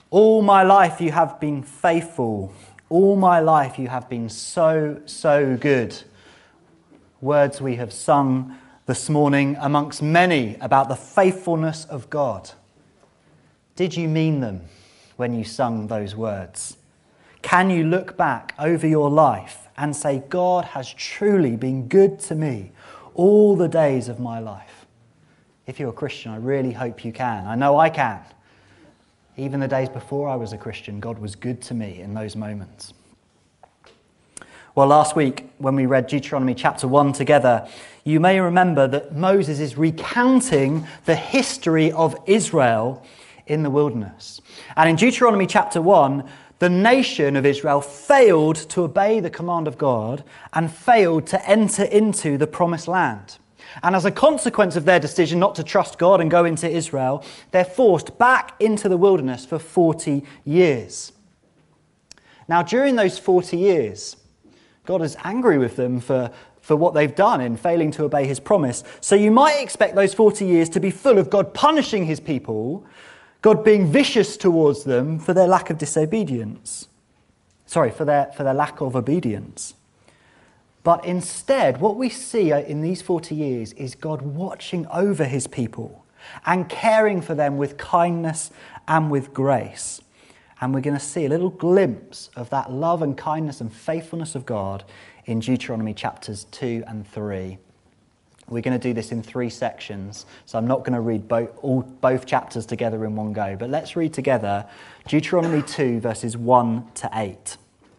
All my life you have been faithful. All my life you have been so, so good. Words we have sung this morning amongst many about the faithfulness of God. Did you mean them when you sung those words? Can you look back over your life and say, God has truly been good to me all the days of my life? If you're a Christian, I really hope you can. I know I can. Even the days before I was a Christian, God was good to me in those moments. Well, last week when we read Deuteronomy chapter 1 together, you may remember that Moses is recounting the history of Israel in the wilderness. And in Deuteronomy chapter 1, the nation of Israel failed to obey the command of God and failed to enter into the promised land. And as a consequence of their decision not to trust God and go into Israel, they're forced back into the wilderness for 40 years. Now, during those 40 years, God is angry with them for what they've done in failing to obey his promise. So you might expect those 40 years to be full of God punishing his people, God being vicious towards them for their lack of disobedience. For their lack of obedience. But instead, what we see in these 40 years is God watching over his people and caring for them with kindness and with grace. And we're going to see a little glimpse of that love and kindness and faithfulness of God in Deuteronomy chapters 2 and 3. We're going to do this in 3 sections, so I'm not going to read both chapters together in one go. But let's read together Deuteronomy 2 verses 1 to 8.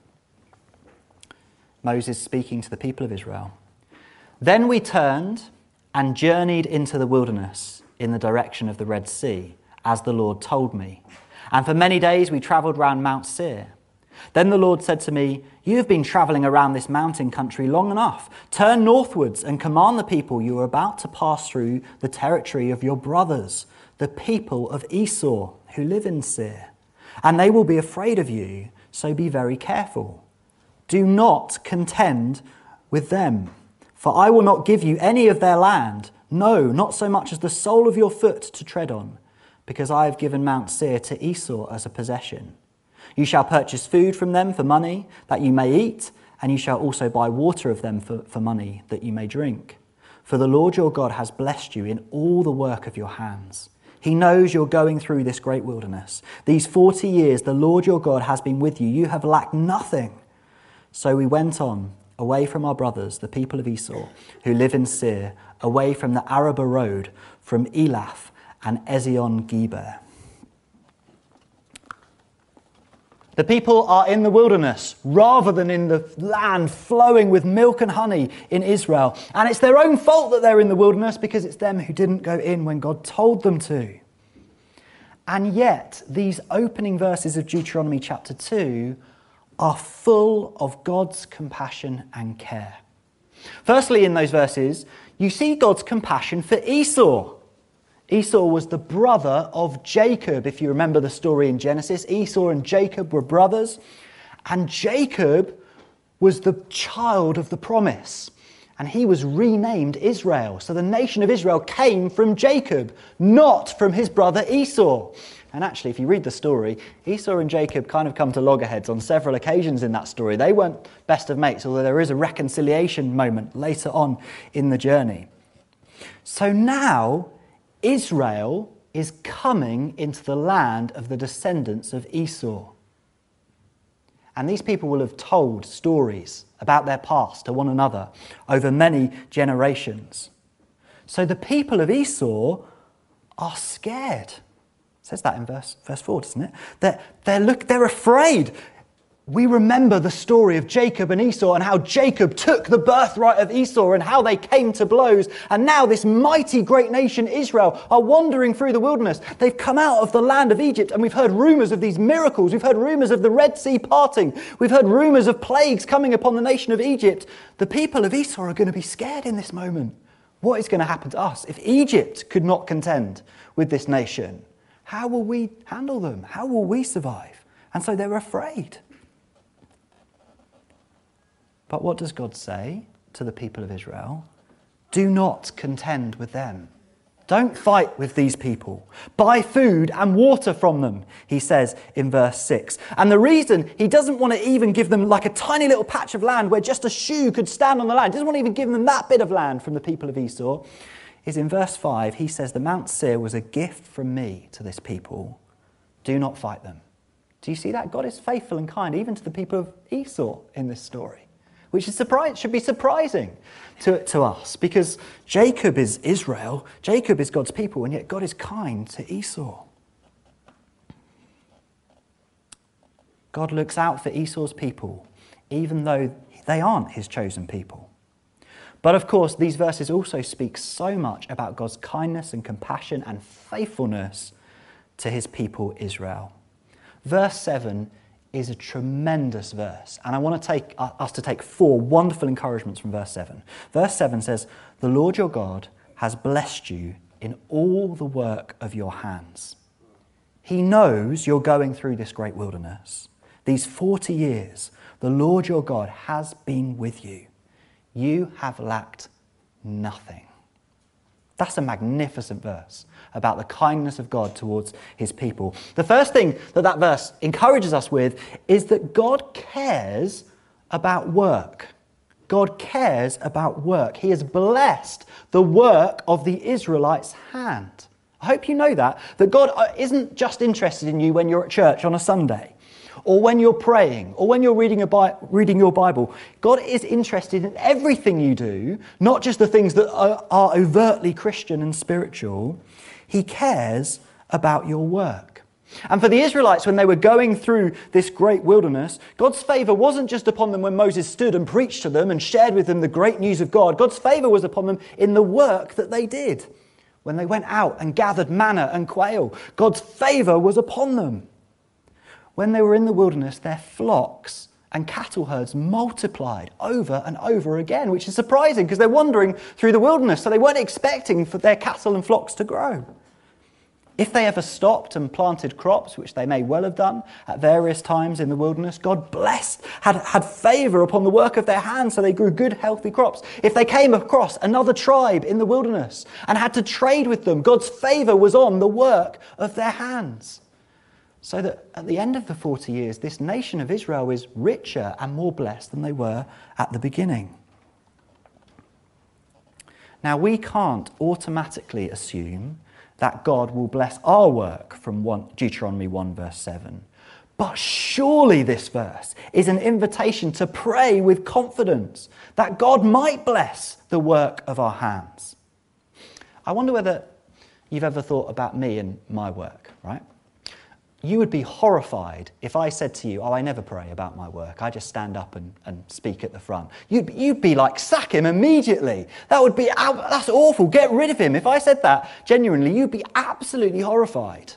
Moses speaking to the people of Israel. Then we turned and journeyed into the wilderness in the direction of the Red Sea, as the Lord told me. And for many days we travelled round Mount Seir. Then the Lord said to me, you have been travelling around this mountain country long enough. Turn northwards and command the people you are about to pass through the territory of your brothers, the people of Esau, who live in Seir. And they will be afraid of you, so be very careful. Do not contend with them, for I will not give you any of their land, no, not so much as the sole of your foot to tread on, because I have given Mount Seir to Esau as a possession. You shall purchase food from them for money, that you may eat, and you shall also buy water of them for money, that you may drink. For the Lord your God has blessed you in all the work of your hands. He knows you're going through this great wilderness. These 40 years the Lord your God has been with you. You have lacked nothing. So we went on, away from our brothers, the people of Esau, who live in Seir, away from the Arabah road, from Elath and Ezion-Geber. The people are in the wilderness rather than in the land flowing with milk and honey in Israel. And it's their own fault that they're in the wilderness because it's them who didn't go in when God told them to. And yet, these opening verses of Deuteronomy chapter 2 are full of God's compassion and care. Firstly, in those verses, you see God's compassion for Esau. Esau was the brother of Jacob. If you remember the story in Genesis, Esau and Jacob were brothers, and Jacob was the child of the promise, and he was renamed Israel. So the nation of Israel came from Jacob, not from his brother Esau. And actually, if you read the story, Esau and Jacob kind of come to loggerheads on several occasions in that story. They weren't best of mates, although there is a reconciliation moment later on in the journey. So now Israel is coming into the land of the descendants of Esau. And these people will have told stories about their past to one another over many generations. So the people of Esau are scared. It says that in verse 4, doesn't it? They're afraid. We remember the story of Jacob and Esau and how Jacob took the birthright of Esau and how they came to blows. And now this mighty great nation, Israel, are wandering through the wilderness. They've come out of the land of Egypt, and we've heard rumours of these miracles. We've heard rumours of the Red Sea parting. We've heard rumours of plagues coming upon the nation of Egypt. The people of Esau are going to be scared in this moment. What is going to happen to us? If Egypt could not contend with this nation, how will we handle them? How will we survive? And so they're afraid. But what does God say to the people of Israel? Do not contend with them. Don't fight with these people. Buy food and water from them, he says in verse 6. And the reason he doesn't want to even give them like a tiny little patch of land where just a shoe could stand on the land, he doesn't want to even give them that bit of land from the people of Esau, is in verse 5, he says, the Mount Seir was a gift from me to this people. Do not fight them. Do you see that? God is faithful and kind even to the people of Esau in this story, which is should be surprising to us, because Jacob is Israel, Jacob is God's people, and yet God is kind to Esau. God looks out for Esau's people, even though they aren't his chosen people. But of course, these verses also speak so much about God's kindness and compassion and faithfulness to his people Israel. Verse 7 is a tremendous verse, and I want to take us to take 4 wonderful encouragements from verse 7. Verse 7 says, the Lord your God has blessed you in all the work of your hands. He knows you're going through this great wilderness. These 40 years, the Lord your God has been with you. You have lacked nothing. That's a magnificent verse about the kindness of God towards his people. The first thing that verse encourages us with is that God cares about work. God cares about work. He has blessed the work of the Israelites' hand. I hope you know that God isn't just interested in you when you're at church on a Sunday, or when you're praying, or when you're reading your Bible. God is interested in everything you do, not just the things that are overtly Christian and spiritual. He cares about your work. And for the Israelites, when they were going through this great wilderness, God's favour wasn't just upon them when Moses stood and preached to them and shared with them the great news of God. God's favour was upon them in the work that they did. When they went out and gathered manna and quail, God's favour was upon them. When they were in the wilderness, their flocks and cattle herds multiplied over and over again, which is surprising because they're wandering through the wilderness, so they weren't expecting for their cattle and flocks to grow. If they ever stopped and planted crops, which they may well have done at various times in the wilderness, God blessed, had favour upon the work of their hands, so they grew good, healthy crops. If they came across another tribe in the wilderness and had to trade with them, God's favour was on the work of their hands. So that at the end of the 40 years, this nation of Israel is richer and more blessed than they were at the beginning. Now, we can't automatically assume that God will bless our work from Deuteronomy 1 verse 7. But surely this verse is an invitation to pray with confidence that God might bless the work of our hands. I wonder whether you've ever thought about me and my work, right? You would be horrified if I said to you, I never pray about my work. I just stand up and speak at the front. You'd be like, sack him immediately. That's awful. Get rid of him. If I said that, genuinely, you'd be absolutely horrified.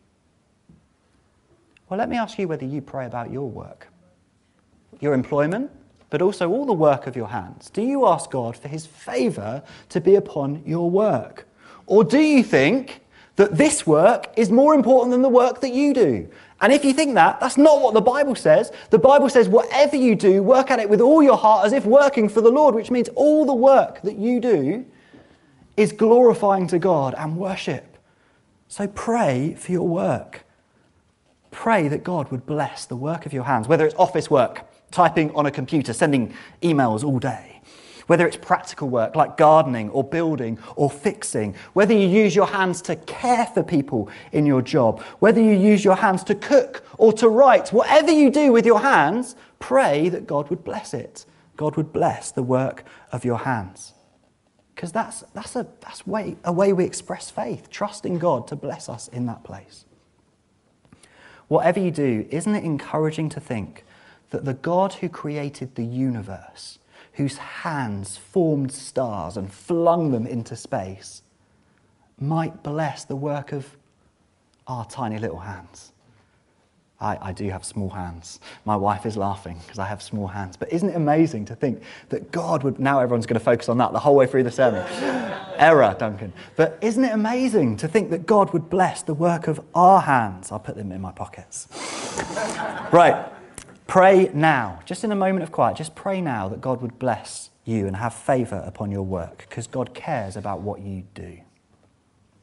Well, let me ask you whether you pray about your work, your employment, but also all the work of your hands. Do you ask God for his favour to be upon your work? Or do you think that this work is more important than the work that you do? And if you think that, that's not what the Bible says. The Bible says whatever you do, work at it with all your heart as if working for the Lord, which means all the work that you do is glorifying to God and worship. So pray for your work. Pray that God would bless the work of your hands, whether it's office work, typing on a computer, sending emails all day, whether it's practical work like gardening or building or fixing, whether you use your hands to care for people in your job, whether you use your hands to cook or to write, whatever you do with your hands, pray that God would bless it. God would bless the work of your hands. Because that's a way we express faith, trusting God to bless us in that place. Whatever you do, isn't it encouraging to think that the God who created the universe, whose hands formed stars and flung them into space, might bless the work of our tiny little hands? I do have small hands. My wife is laughing because I have small hands. But isn't it amazing to think that God would... Now everyone's going to focus on that the whole way through the sermon. Error, Duncan. But isn't it amazing to think that God would bless the work of our hands? I'll put them in my pockets. Right. Pray now. Just in a moment of quiet, just pray now that God would bless you and have favour upon your work, because God cares about what you do.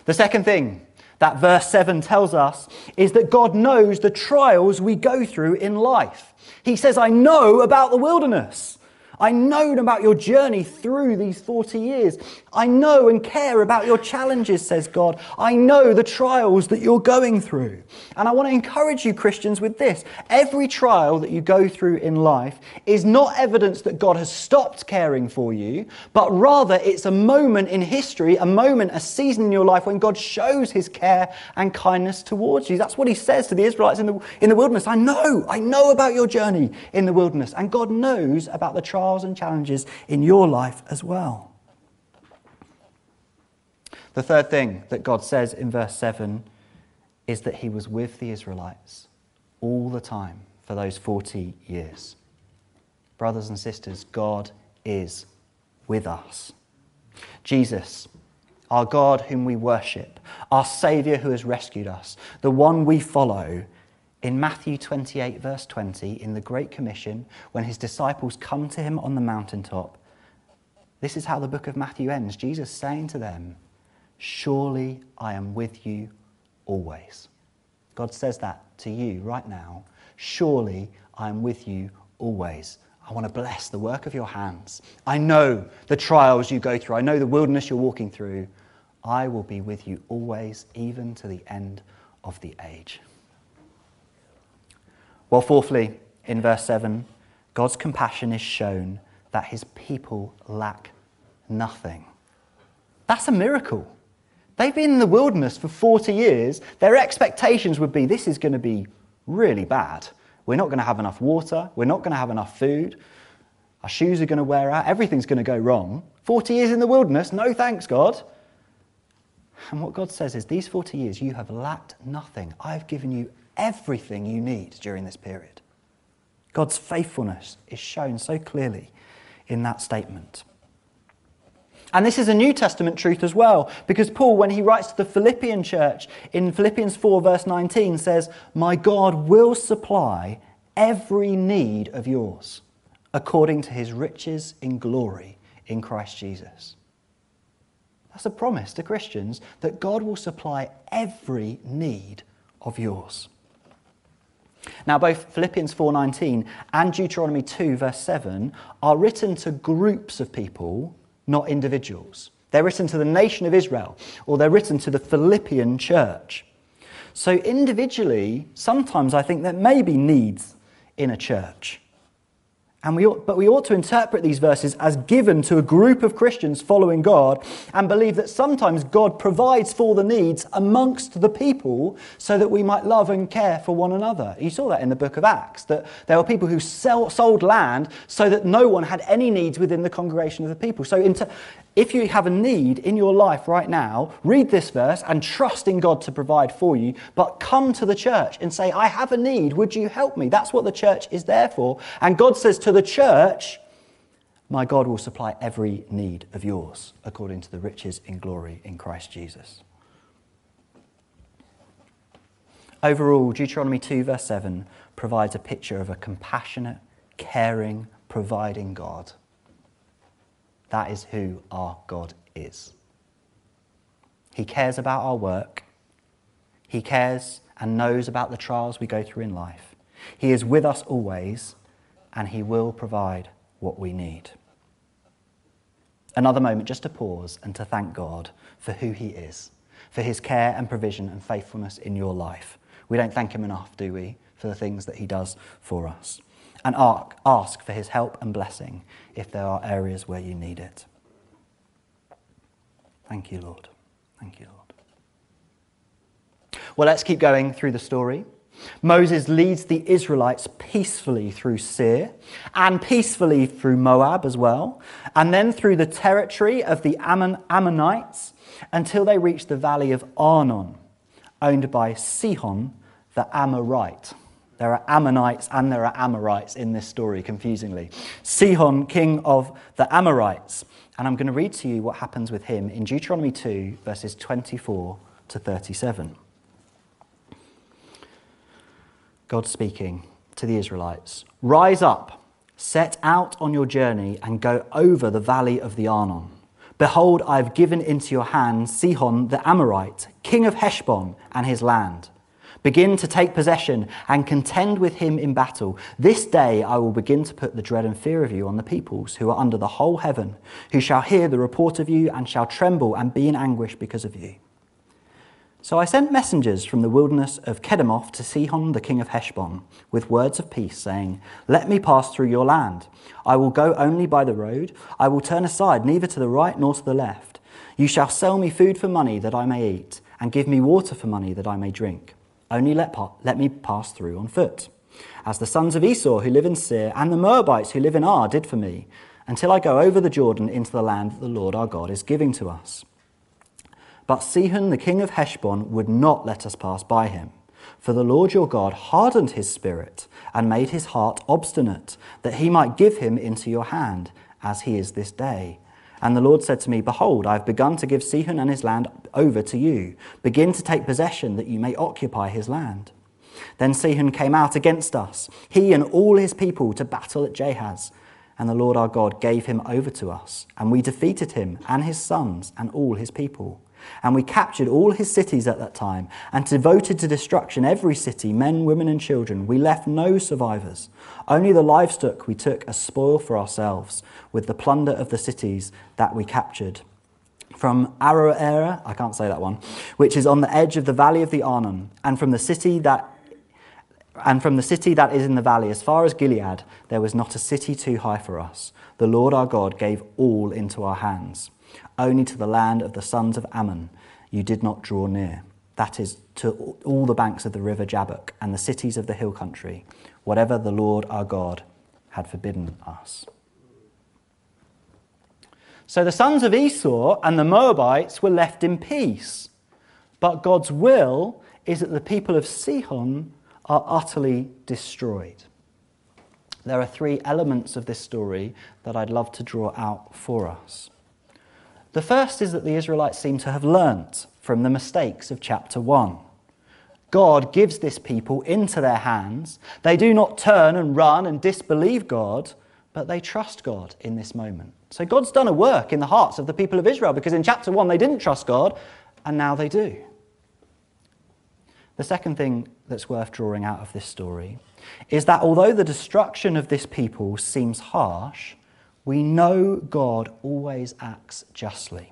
The second thing that verse 7 tells us is that God knows the trials we go through in life. He says, I know about the wilderness. I know about your journey through these 40 years. I know and care about your challenges, says God. I know the trials that you're going through. And I want to encourage you, Christians, with this. Every trial that you go through in life is not evidence that God has stopped caring for you, but rather it's a moment in history, a moment, a season in your life when God shows his care and kindness towards you. That's what he says to the Israelites in the wilderness. I know about your journey in the wilderness. And God knows about the trials and challenges in your life as well. The third thing that God says in verse 7 is that he was with the Israelites all the time for those 40 years. Brothers and sisters, God is with us. Jesus, our God whom we worship, our Saviour who has rescued us, the one we follow, in Matthew 28 verse 20, in the Great Commission, when his disciples come to him on the mountaintop, this is how the book of Matthew ends. Jesus saying to them, surely I am with you always. God says that to you right now. Surely I am with you always. I want to bless the work of your hands. I know the trials you go through. I know the wilderness you're walking through. I will be with you always, even to the end of the age. Well, fourthly, in verse 7, God's compassion is shown that his people lack nothing. That's a miracle. They've been in the wilderness for 40 years. Their expectations would be, this is going to be really bad. We're not going to have enough water. We're not going to have enough food. Our shoes are going to wear out. Everything's going to go wrong. 40 years in the wilderness, no thanks, God. And what God says is, these 40 years, you have lacked nothing. I've given you everything you need during this period. God's faithfulness is shown so clearly in that statement. And this is a New Testament truth as well, because Paul, when he writes to the Philippian church in Philippians 4 verse 19, says, my God will supply every need of yours according to his riches in glory in Christ Jesus. That's a promise to Christians that God will supply every need of yours. Now, both Philippians 4:19 and Deuteronomy 2 verse 7 are written to groups of people, not individuals. They're written to the nation of Israel, or they're written to the Philippian church. So individually, sometimes I think there may be needs in a church. But we ought to interpret these verses as given to a group of Christians following God, and believe that sometimes God provides for the needs amongst the people so that we might love and care for one another. You saw that in the book of Acts, that there were people who sold land so that no one had any needs within the congregation of the people. So if you have a need in your life right now, read this verse and trust in God to provide for you, but come to the church and say, I have a need, would you help me? That's what the church is there for. And God says to the church, my God will supply every need of yours according to the riches in glory in Christ Jesus. Overall, Deuteronomy 2 verse 7 provides a picture of a compassionate, caring, providing God. That is who our God is. He cares about our work. He cares and knows about the trials we go through in life. He is with us always, and he will provide what we need. Another moment just to pause and to thank God for who he is, for his care and provision and faithfulness in your life. We don't thank him enough, do we, for the things that he does for us. And ask for his help and blessing if there are areas where you need it. Thank you, Lord. Thank you, Lord. Well, let's keep going through the story. Moses leads the Israelites peacefully through Seir and peacefully through Moab as well, and then through the territory of the Ammonites until they reach the valley of Arnon, owned by Sihon the Amorite. There are Ammonites and there are Amorites in this story, confusingly. Sihon, king of the Amorites. And I'm going to read to you what happens with him in Deuteronomy 2, verses 24 to 37. God speaking to the Israelites. Rise up, set out on your journey and go over the valley of the Arnon. Behold, I have given into your hand Sihon the Amorite, king of Heshbon, and his land. Begin to take possession and contend with him in battle. This day I will begin to put the dread and fear of you on the peoples who are under the whole heaven, who shall hear the report of you and shall tremble and be in anguish because of you. So I sent messengers from the wilderness of Kedemoth to Sihon the king of Heshbon with words of peace, saying, Let me pass through your land. I will go only by the road. I will turn aside neither to the right nor to the left. You shall sell me food for money that I may eat, and give me water for money that I may drink. Only let me pass through on foot, as the sons of Esau who live in Seir and the Moabites who live in Ar did for me, until I go over the Jordan into the land that the Lord our God is giving to us. But Sihon the king of Heshbon would not let us pass by him, for the Lord your God hardened his spirit and made his heart obstinate, that he might give him into your hand, as he is this day. And the Lord said to me, Behold, I have begun to give Sihon and his land over to you. Begin to take possession, that you may occupy his land. Then Sihon came out against us, he and all his people, to battle at Jahaz. And the Lord our God gave him over to us, and we defeated him and his sons and all his people. And we captured all his cities at that time, and devoted to destruction every city, men, women, and children. We left no survivors. Only the livestock we took as spoil for ourselves, with the plunder of the cities that we captured. From Aroera, I can't say that one, which is on the edge of the valley of the Arnon, and from the city that is in the valley, as far as Gilead, there was not a city too high for us. The Lord our God gave all into our hands. Only to the land of the sons of Ammon you did not draw near. That is, to all the banks of the river Jabbok and the cities of the hill country, whatever the Lord our God had forbidden us. So the sons of Esau and the Moabites were left in peace, but God's will is that the people of Sihon are utterly destroyed. There are three elements of this story that I'd love to draw out for us. The first is that the Israelites seem to have learnt from the mistakes of chapter 1. God gives this people into their hands. They do not turn and run and disbelieve God, but they trust God in this moment. So God's done a work in the hearts of the people of Israel, because in chapter 1 they didn't trust God, and now they do. The second thing that's worth drawing out of this story is that although the destruction of this people seems harsh, we know God always acts justly.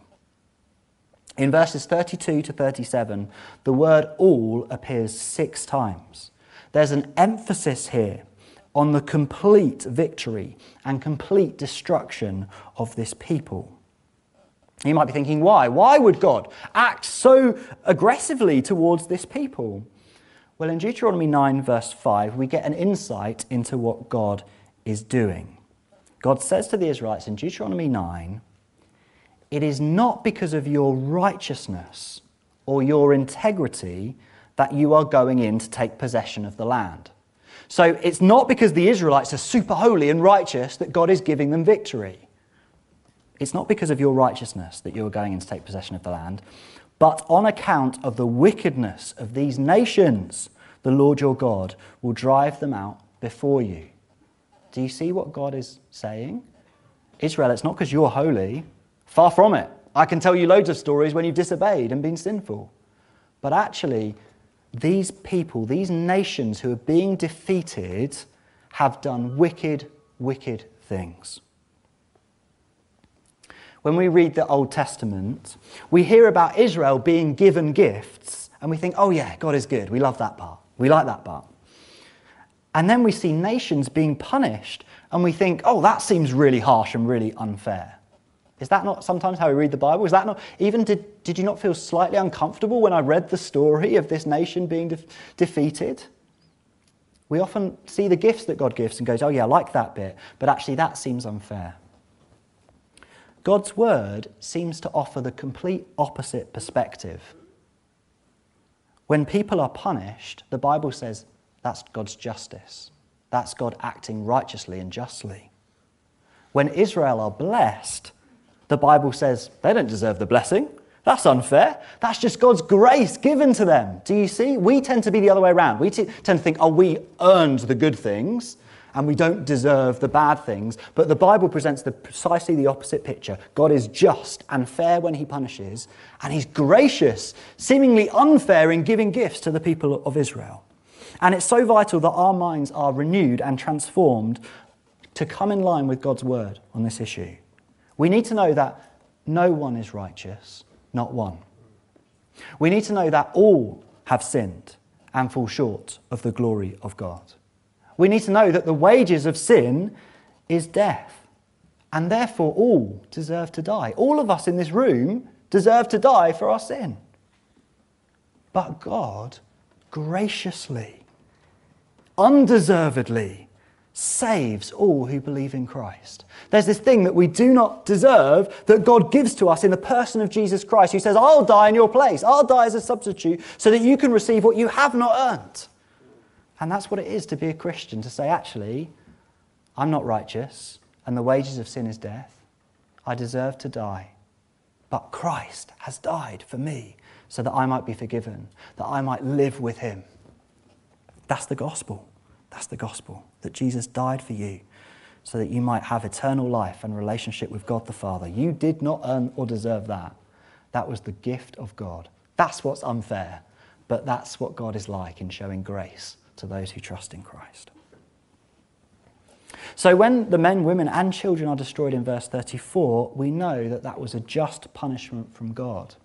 In verses 32 to 37, the word all appears 6 times. There's an emphasis here on the complete victory and complete destruction of this people. You might be thinking, why? Why would God act so aggressively towards this people? Well, in Deuteronomy 9, verse 5, we get an insight into what God is doing. God says to the Israelites in Deuteronomy 9, it is not because of your righteousness or your integrity that you are going in to take possession of the land. So it's not because the Israelites are super holy and righteous that God is giving them victory. It's not because of your righteousness that you are going in to take possession of the land, but on account of the wickedness of these nations, the Lord your God will drive them out before you. Do you see what God is saying? Israel, it's not because you're holy. Far from it. I can tell you loads of stories when you've disobeyed and been sinful. But actually, these people, these nations who are being defeated, have done wicked, wicked things. When we read the Old Testament, we hear about Israel being given gifts, and we think, oh yeah, God is good. We love that part. We like that part. And then we see nations being punished, and we think, oh, that seems really harsh and really unfair. Is that not sometimes how we read the Bible? Is that not, even did you not feel slightly uncomfortable when I read the story of this nation being defeated? We often see the gifts that God gives and goes, oh yeah, I like that bit, but actually that seems unfair. God's word seems to offer the complete opposite perspective. When people are punished, the Bible says that's God's justice. That's God acting righteously and justly. When Israel are blessed, the Bible says they don't deserve the blessing. That's unfair. That's just God's grace given to them. Do you see? We tend to be the other way around. We tend to think, oh, we earned the good things. and we don't deserve the bad things. But the Bible presents precisely the opposite picture. God is just and fair when he punishes, and he's gracious, seemingly unfair in giving gifts to the people of Israel. And it's so vital that our minds are renewed and transformed to come in line with God's word on this issue. We need to know that no one is righteous, not one. We need to know that all have sinned and fall short of the glory of God. We need to know that the wages of sin is death, and therefore all deserve to die. All of us in this room deserve to die for our sin. But God graciously, undeservedly, saves all who believe in Christ. There's this thing that we do not deserve that God gives to us in the person of Jesus Christ, who says, I'll die in your place. I'll die as a substitute so that you can receive what you have not earned. And that's what it is to be a Christian, to say, actually, I'm not righteous and the wages of sin is death. I deserve to die. But Christ has died for me so that I might be forgiven, that I might live with him. That's the gospel. That's the gospel, that Jesus died for you so that you might have eternal life and relationship with God the Father. You did not earn or deserve that. That was the gift of God. That's what's unfair, but that's what God is like in showing grace to those who trust in Christ. So when the men, women and children are destroyed in verse 34, we know that that was a just punishment from God.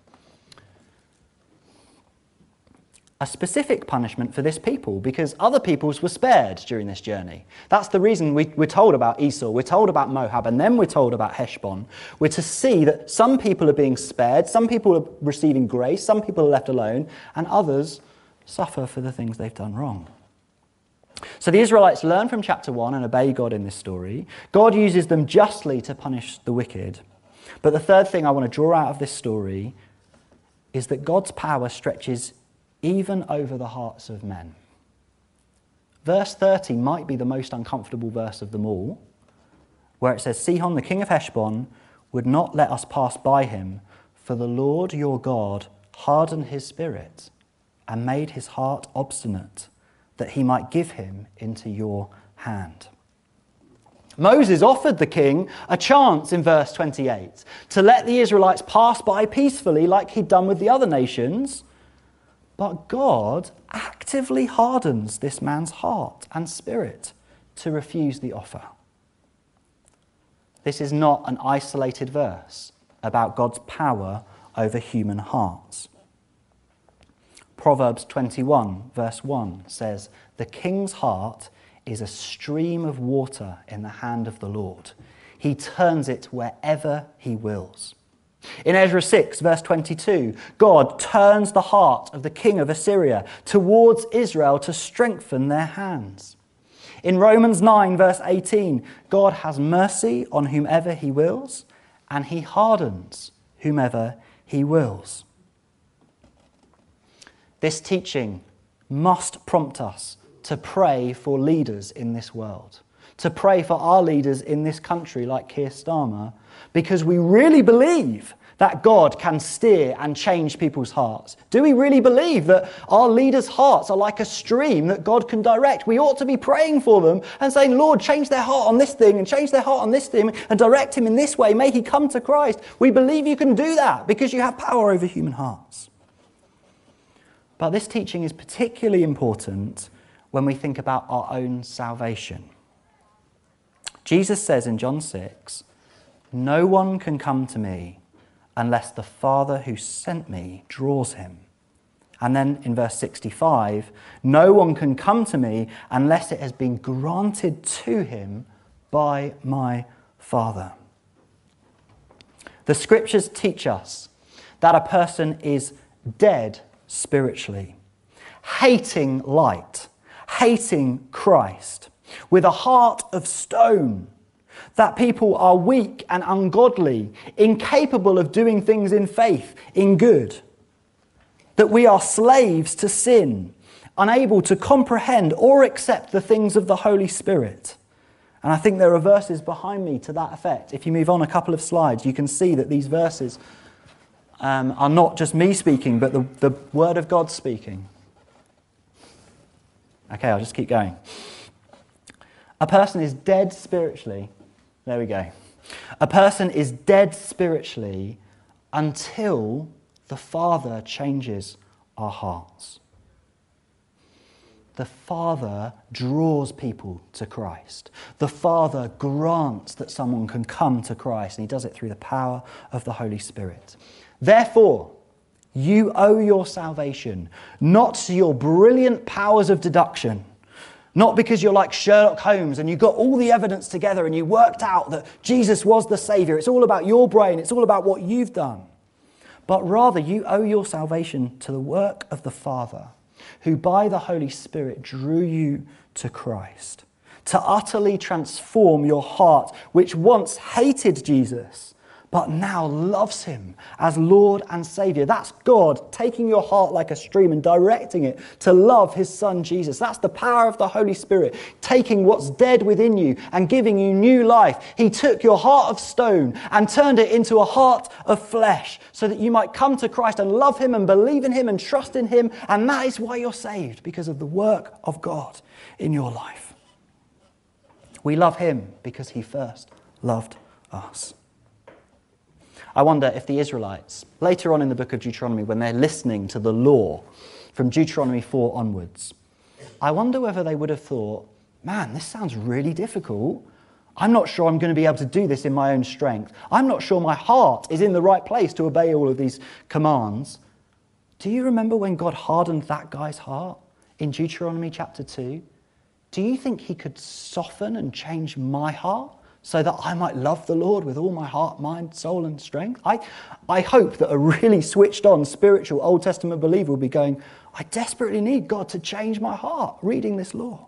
A specific punishment for this people, because other peoples were spared during this journey. That's the reason we're told about Esau, we're told about Moab, and then we're told about Heshbon. We're to see that some people are being spared, some people are receiving grace, some people are left alone, and others suffer for the things they've done wrong. So the Israelites learn from chapter 1 and obey God in this story. God uses them justly to punish the wicked. But the third thing I want to draw out of this story is that God's power stretches even over the hearts of men. Verse 30 might be the most uncomfortable verse of them all, where it says, Sihon, the king of Heshbon, would not let us pass by him, for the Lord your God hardened his spirit and made his heart obstinate, that he might give him into your hand. Moses offered the king a chance in verse 28 to let the Israelites pass by peacefully like he'd done with the other nations. But God actively hardens this man's heart and spirit to refuse the offer. This is not an isolated verse about God's power over human hearts. Proverbs 21, verse 1 says, the king's heart is a stream of water in the hand of the Lord. He turns it wherever he wills. In Ezra 6, verse 22, God turns the heart of the king of Assyria towards Israel to strengthen their hands. In Romans 9, verse 18, God has mercy on whomever he wills, and he hardens whomever he wills. This teaching must prompt us to pray for leaders in this world, to pray for our leaders in this country like Keir Starmer, because we really believe that God can steer and change people's hearts. Do we really believe that our leaders' hearts are like a stream that God can direct? We ought to be praying for them and saying, Lord, change their heart on this thing and change their heart on this thing and direct him in this way. May he come to Christ. We believe you can do that because you have power over human hearts. But this teaching is particularly important when we think about our own salvation. Jesus says in John 6, no one can come to me unless the Father who sent me draws him. And then in verse 65, no one can come to me unless it has been granted to him by my Father. The scriptures teach us that a person is dead spiritually, hating light, hating Christ, with a heart of stone, that people are weak and ungodly, incapable of doing things in faith, in good, that we are slaves to sin, unable to comprehend or accept the things of the Holy Spirit. And I think there are verses behind me to that effect. If you move on a couple of slides, you can see that these verses are not just me speaking, but the Word of God speaking. Okay, I'll just keep going. A person is dead spiritually. There we go. A person is dead spiritually until the Father changes our hearts. The Father draws people to Christ. The Father grants that someone can come to Christ, and he does it through the power of the Holy Spirit. Therefore, you owe your salvation not to your brilliant powers of deduction, not because you're like Sherlock Holmes and you got all the evidence together and you worked out that Jesus was the Saviour. It's all about your brain. It's all about what you've done. But rather, you owe your salvation to the work of the Father, who by the Holy Spirit drew you to Christ, to utterly transform your heart, which once hated Jesus, but now loves him as Lord and Saviour. That's God taking your heart like a stream and directing it to love his Son Jesus. That's the power of the Holy Spirit, taking what's dead within you and giving you new life. He took your heart of stone and turned it into a heart of flesh so that you might come to Christ and love him and believe in him and trust in him. And that is why you're saved, because of the work of God in your life. We love him because he first loved us. I wonder if the Israelites, later on in the book of Deuteronomy, when they're listening to the law from Deuteronomy 4 onwards, I wonder whether they would have thought, man, this sounds really difficult. I'm not sure I'm going to be able to do this in my own strength. I'm not sure my heart is in the right place to obey all of these commands. Do you remember when God hardened that guy's heart in Deuteronomy chapter 2? Do you think he could soften and change my heart so that I might love the Lord with all my heart, mind, soul and strength? I hope that a really switched on spiritual Old Testament believer will be going, I desperately need God to change my heart reading this law.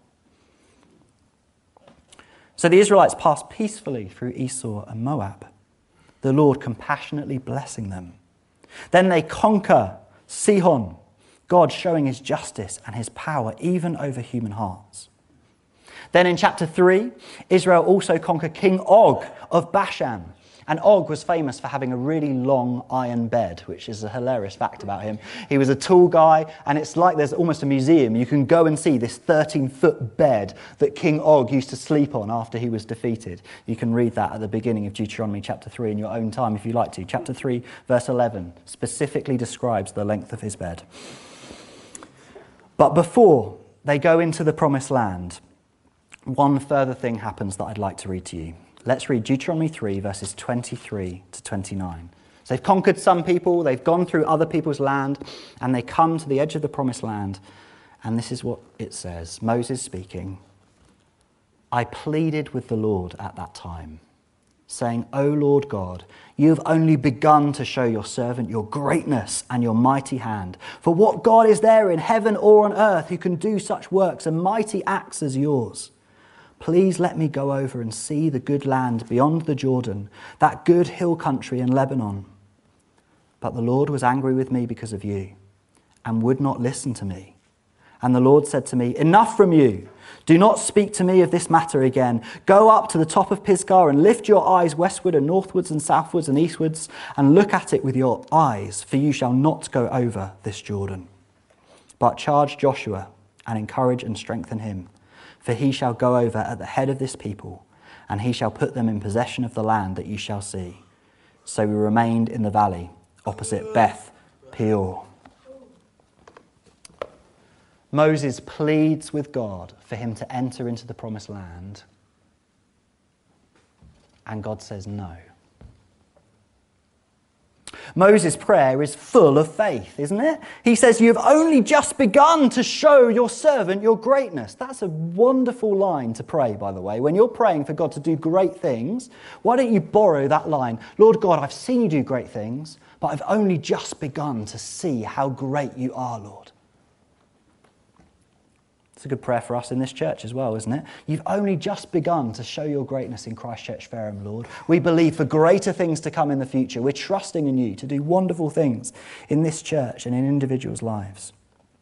So the Israelites passed peacefully through Esau and Moab, the Lord compassionately blessing them. Then they conquer Sihon, God showing his justice and his power even over human hearts. Then in chapter 3, Israel also conquered King Og of Bashan. And Og was famous for having a really long iron bed, which is a hilarious fact about him. He was a tall guy, and it's like there's almost a museum. You can go and see this 13-foot bed that King Og used to sleep on after he was defeated. You can read that at the beginning of Deuteronomy chapter 3 in your own time if you like to. Chapter 3, verse 11, specifically describes the length of his bed. But before they go into the promised land, one further thing happens that I'd like to read to you. Let's read Deuteronomy 3, verses 23 to 29. So they've conquered some people, they've gone through other people's land, and they come to the edge of the promised land. And this is what it says, Moses speaking. I pleaded with the Lord at that time, saying, O Lord God, you have only begun to show your servant your greatness and your mighty hand. For what God is there in heaven or on earth who can do such works and mighty acts as yours? Please let me go over and see the good land beyond the Jordan, that good hill country in Lebanon. But the Lord was angry with me because of you and would not listen to me. And the Lord said to me, enough from you. Do not speak to me of this matter again. Go up to the top of Pisgah and lift your eyes westward and northwards and southwards and eastwards and look at it with your eyes, for you shall not go over this Jordan. But charge Joshua and encourage and strengthen him, for he shall go over at the head of this people, and he shall put them in possession of the land that you shall see. So we remained in the valley opposite Beth Peor. Moses pleads with God for him to enter into the promised land, and God says no. Moses' prayer is full of faith, isn't it? He says, you've only just begun to show your servant your greatness. That's a wonderful line to pray, by the way. When you're praying for God to do great things, why don't you borrow that line? Lord God, I've seen you do great things, but I've only just begun to see how great you are, Lord. It's a good prayer for us in this church as well, isn't it? You've only just begun to show your greatness in Christchurch Fareham, Lord. We believe for greater things to come in the future. We're trusting in you to do wonderful things in this church and in individuals' lives.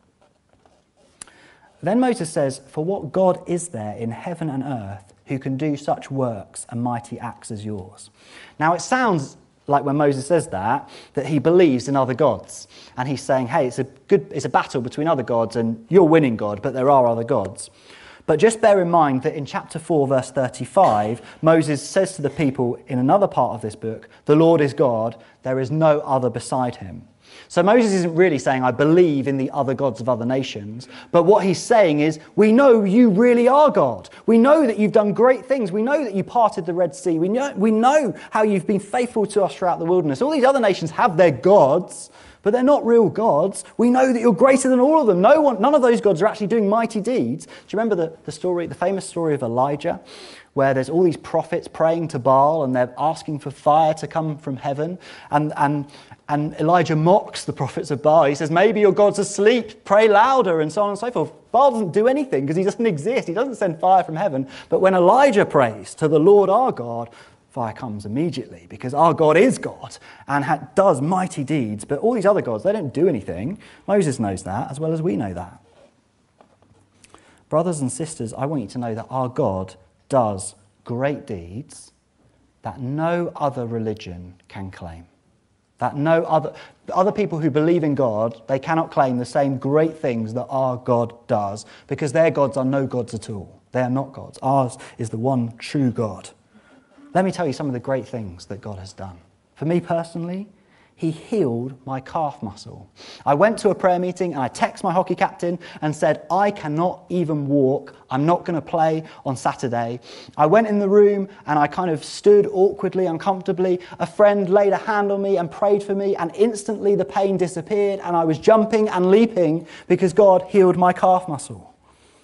Then Moses says, for what God is there in heaven and earth who can do such works and mighty acts as yours? Now it sounds like when Moses says that he believes in other gods. And he's saying, hey, it's a battle between other gods and you're winning, God, but there are other gods. But just bear in mind that in chapter 4, verse 35, Moses says to the people in another part of this book, "The Lord is God, there is no other beside him." So Moses isn't really saying, "I believe in the other gods of other nations," but what he's saying is, we know you really are God. We know that you've done great things. We know that you parted the Red Sea. We know how you've been faithful to us throughout the wilderness. All these other nations have their gods, but they're not real gods. We know that you're greater than all of them. None of those gods are actually doing mighty deeds. Do you remember the famous story of Elijah, where there's all these prophets praying to Baal and they're asking for fire to come from heaven? And Elijah mocks the prophets of Baal. He says, "Maybe your God's asleep, pray louder," and so on and so forth. Baal doesn't do anything because he doesn't exist. He doesn't send fire from heaven. But when Elijah prays to the Lord our God, fire comes immediately, because our God is God and does mighty deeds. But all these other gods, they don't do anything. Moses knows that as well as we know that. Brothers and sisters, I want you to know that our God does great deeds that no other religion can claim. That no other people who believe in God, they cannot claim the same great things that our God does, because their gods are no gods at all. They are not gods. Ours is the one true God. Let me tell you some of the great things that God has done. For me personally, he healed my calf muscle. I went to a prayer meeting and I texted my hockey captain and said, "I cannot even walk. I'm not going to play on Saturday." I went in the room and I kind of stood awkwardly, uncomfortably. A friend laid a hand on me and prayed for me, and instantly the pain disappeared and I was jumping and leaping because God healed my calf muscle.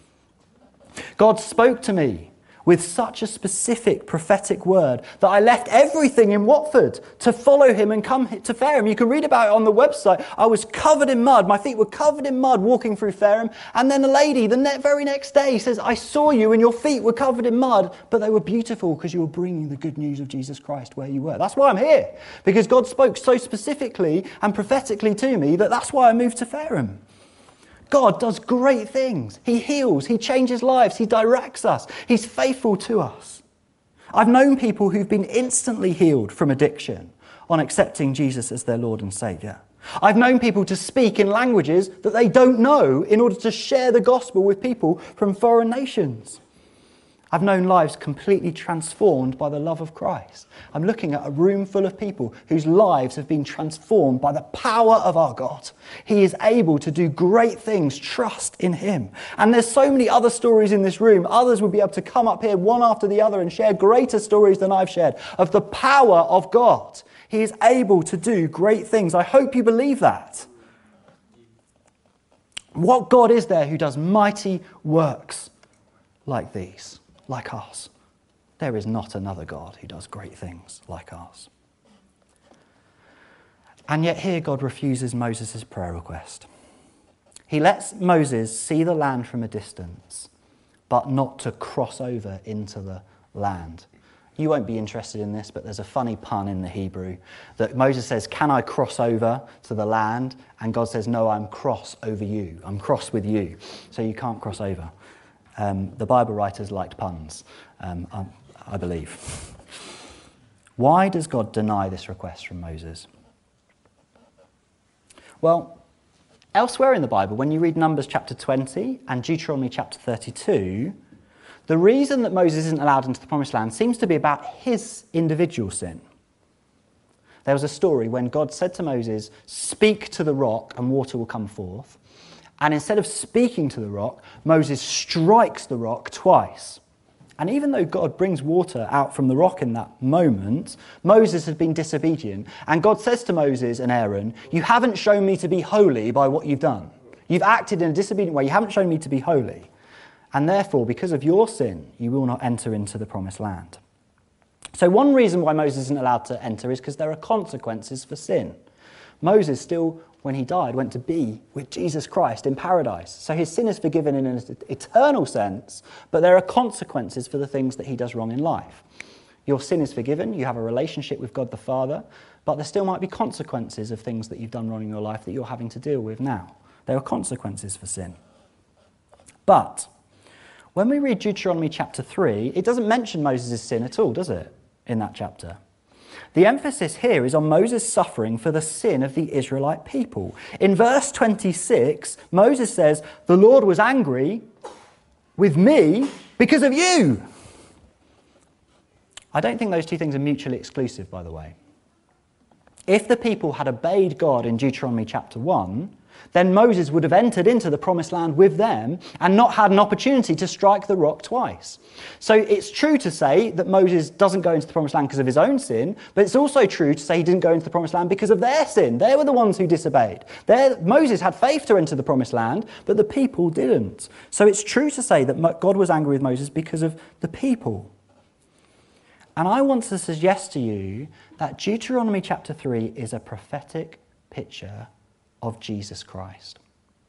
God spoke to me with such a specific prophetic word that I left everything in Watford to follow him and come to Fareham. You can read about it on the website. I was covered in mud. My feet were covered in mud walking through Fareham. And then a lady the very next day says, "I saw you and your feet were covered in mud, but they were beautiful because you were bringing the good news of Jesus Christ where you were." That's why I'm here, because God spoke so specifically and prophetically to me that's why I moved to Fareham. God does great things. He heals, he changes lives, he directs us, he's faithful to us. I've known people who've been instantly healed from addiction on accepting Jesus as their Lord and Saviour. I've known people to speak in languages that they don't know in order to share the gospel with people from foreign nations. I've known lives completely transformed by the love of Christ. I'm looking at a room full of people whose lives have been transformed by the power of our God. He is able to do great things. Trust in him. And there's so many other stories in this room. Others will be able to come up here one after the other and share greater stories than I've shared of the power of God. He is able to do great things. I hope you believe that. What God is there who does mighty works like these? Like us. There is not another God who does great things like us. And yet here God refuses Moses' prayer request. He lets Moses see the land from a distance, but not to cross over into the land. You won't be interested in this, but there's a funny pun in the Hebrew that Moses says, "Can I cross over to the land?" And God says, "No, I'm cross over you. I'm cross with you, so you can't cross over." The Bible writers liked puns, I believe. Why does God deny this request from Moses? Well, elsewhere in the Bible, when you read Numbers chapter 20 and Deuteronomy chapter 32, the reason that Moses isn't allowed into the Promised Land seems to be about his individual sin. There was a story when God said to Moses, "Speak to the rock and water will come forth." And instead of speaking to the rock, Moses strikes the rock twice. And even though God brings water out from the rock in that moment, Moses had been disobedient. And God says to Moses and Aaron, "You haven't shown me to be holy by what you've done. You've acted in a disobedient way. You haven't shown me to be holy. And therefore, because of your sin, you will not enter into the Promised Land." So one reason why Moses isn't allowed to enter is because there are consequences for sin. Moses still, when he died, went to be with Jesus Christ in paradise. So his sin is forgiven in an eternal sense, but there are consequences for the things that he does wrong in life. Your sin is forgiven, you have a relationship with God the Father, but there still might be consequences of things that you've done wrong in your life that you're having to deal with now. There are consequences for sin. But when we read Deuteronomy chapter 3, it doesn't mention Moses' sin at all, does it, in that chapter? The emphasis here is on Moses suffering for the sin of the Israelite people. In verse 26, Moses says, "The Lord was angry with me because of you. I don't think those two things are mutually exclusive, by the way. If the people had obeyed God in Deuteronomy chapter 1, then Moses would have entered into the promised land with them and not had an opportunity to strike the rock twice. So it's true to say that Moses doesn't go into the promised land because of his own sin, but it's also true to say he didn't go into the promised land because of their sin. They were the ones who disobeyed. Moses had faith to enter the promised land, but the people didn't. So it's true to say that God was angry with Moses because of the people. And I want to suggest to you that Deuteronomy chapter 3 is a prophetic picture of Jesus Christ.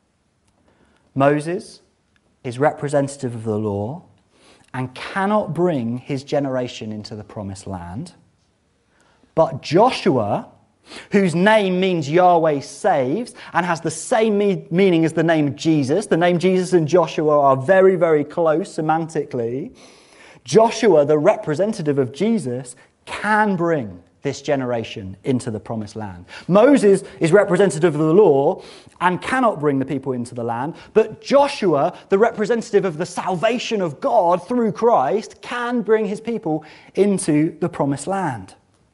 Moses is representative of the law and cannot bring his generation into the promised land. But Joshua, whose name means Yahweh saves and has the same meaning as the name Jesus, the name Jesus and Joshua are very, very close semantically. Joshua, the representative of Jesus, can bring this generation into the promised land. Moses is representative of the law and cannot bring the people into the land, but Joshua, the representative of the salvation of God through Christ, can bring his people into the promised land.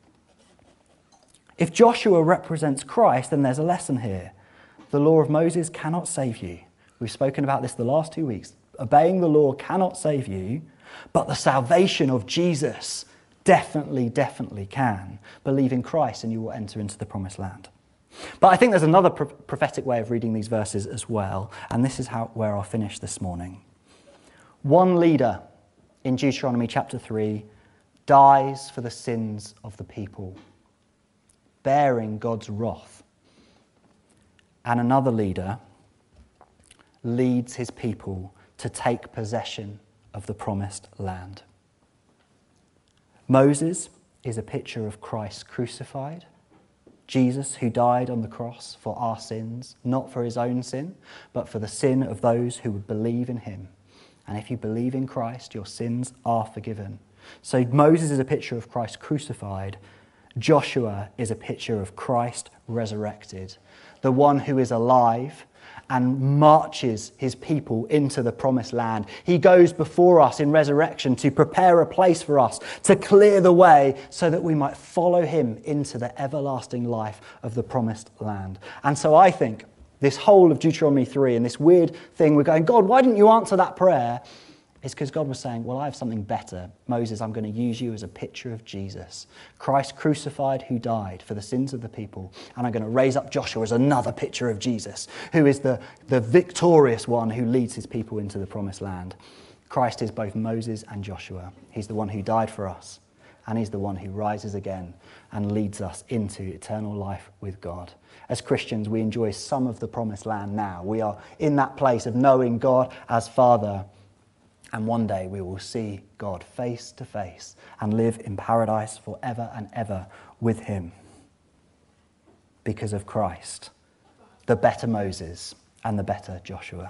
If Joshua represents Christ, then there's a lesson here. The law of Moses cannot save you. We've spoken about this the last 2 weeks. Obeying the law cannot save you, but the salvation of Jesus definitely can. Believe in Christ and you will enter into the promised land. But I think there's another prophetic way of reading these verses as well, and this is where I'll finish this morning. One leader in Deuteronomy chapter 3 dies for the sins of the people, bearing God's wrath. And another leader leads his people to take possession of the promised land. Moses is a picture of Christ crucified, Jesus who died on the cross for our sins, not for his own sin, but for the sin of those who would believe in him. And if you believe in Christ, your sins are forgiven. So Moses is a picture of Christ crucified. Joshua is a picture of Christ resurrected, the one who is alive and marches his people into the promised land. He goes before us in resurrection to prepare a place for us, to clear the way so that we might follow him into the everlasting life of the promised land. And so I think this whole of Deuteronomy 3 and this weird thing we're going, God, why didn't you answer that prayer? It's because God was saying, well, I have something better. Moses, I'm going to use you as a picture of Jesus, Christ crucified who died for the sins of the people. And I'm going to raise up Joshua as another picture of Jesus, who is the victorious one who leads his people into the promised land. Christ is both Moses and Joshua. He's the one who died for us, and he's the one who rises again and leads us into eternal life with God. As Christians, we enjoy some of the promised land now. We are in that place of knowing God as Father. And one day we will see God face to face and live in paradise forever and ever with him because of Christ, the better Moses and the better Joshua.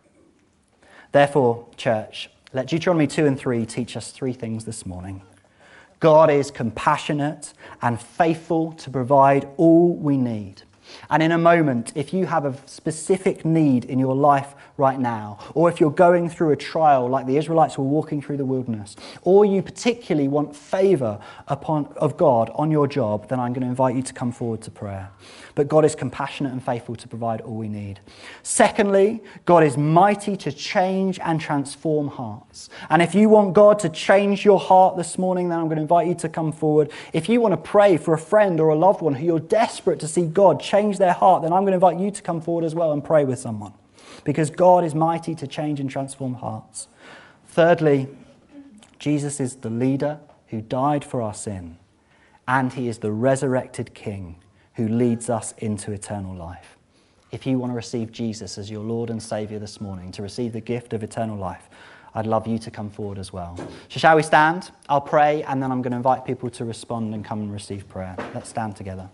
Therefore, church, let Deuteronomy 2 and 3 teach us three things this morning. God is compassionate and faithful to provide all we need. And in a moment, if you have a specific need in your life right now, or if you're going through a trial like the Israelites were walking through the wilderness, or you particularly want favour of God on your job, then I'm going to invite you to come forward to prayer. But God is compassionate and faithful to provide all we need. Secondly, God is mighty to change and transform hearts. And if you want God to change your heart this morning, then I'm going to invite you to come forward. If you want to pray for a friend or a loved one who you're desperate to see God change their heart, then I'm going to invite you to come forward as well and pray with someone. Because God is mighty to change and transform hearts. Thirdly, Jesus is the leader who died for our sin, and he is the resurrected King who leads us into eternal life. If you want to receive Jesus as your Lord and Saviour this morning, to receive the gift of eternal life, I'd love you to come forward as well. So shall we stand? I'll pray, and then I'm going to invite people to respond and come and receive prayer. Let's stand together.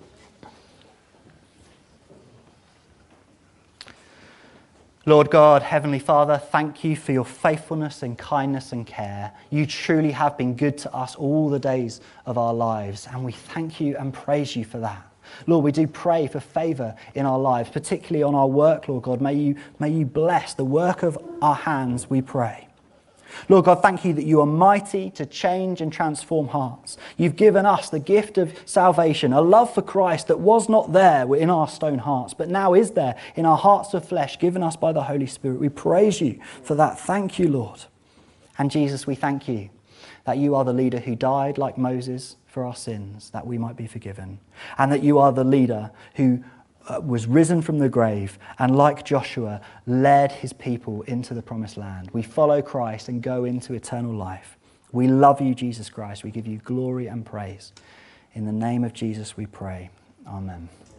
Lord God, Heavenly Father, thank you for your faithfulness and kindness and care. You truly have been good to us all the days of our lives, and we thank you and praise you for that. Lord, we do pray for favour in our lives, particularly on our work, Lord God. May you bless the work of our hands, we pray. Lord God, thank you that you are mighty to change and transform hearts. You've given us the gift of salvation, a love for Christ that was not there in our stone hearts, but now is there in our hearts of flesh, given us by the Holy Spirit. We praise you for that. Thank you, Lord. And Jesus, we thank you that you are the leader who died like Moses for our sins, that we might be forgiven, and that you are the leader who was risen from the grave and, like Joshua, led his people into the promised land. We follow Christ and go into eternal life. We love you, Jesus Christ. We give you glory and praise. In the name of Jesus we pray. Amen.